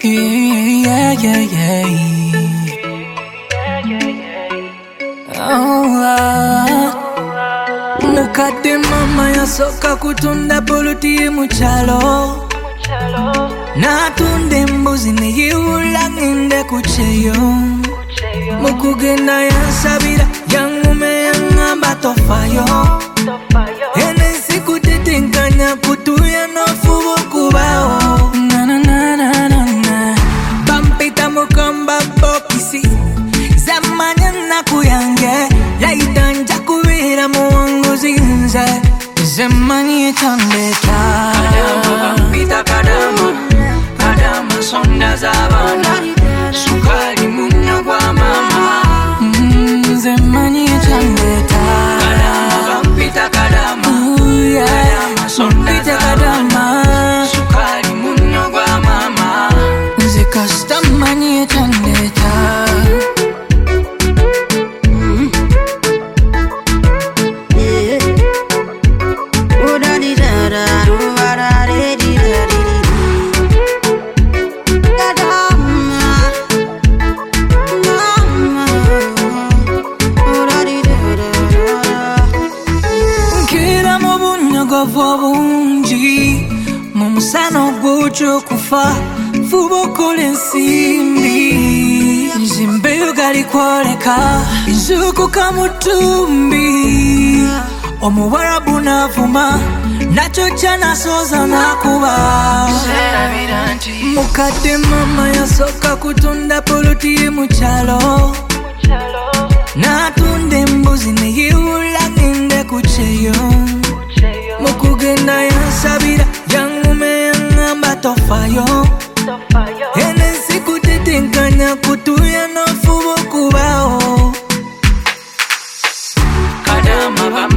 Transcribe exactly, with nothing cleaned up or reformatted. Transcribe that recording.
Yeah, yeah, yeah. Oh, ah. Mukadde mama yasoka kutunda poloti muchalo. Natunda embuzi neyiwula ngende kucheyo. Mukugenda yansabira yangume yangamba tofayo. Ene sikutetenkanya kutuya nofuba okubao. Na na na na na na. Bampita mukamba bokisi zamanya nakuyange laita nja kubeera muwanguzi nze zemanyi ekyandeeta. Kadama bampita kadama, kadama sonda z'abaana, sukali munnya gwa mama. Mm, zemanyi ekyandeeta. Kadama bampita kadama, kadama sonda z'abaana, sukali munnya gwa mama. Nze kasita mmanyi ekyandeeta. Nkira mu bunyogovu obungi mu musana ogw'okya okufa fuba okola ensimbi nzimbeyo gali kwoleka nzuukuka mu ttumbi omuwarabu n'avuma nakyokya nasooza n'akuba. Mukadde mama yasoka kutunda poloti mukyalo. Natunda embuzi neyiwula ngende kucheyo. Mukugenda yansabira yangume yangamba tofayo. Ene sikutetenkanya kutuya nofuba okubao. Kadama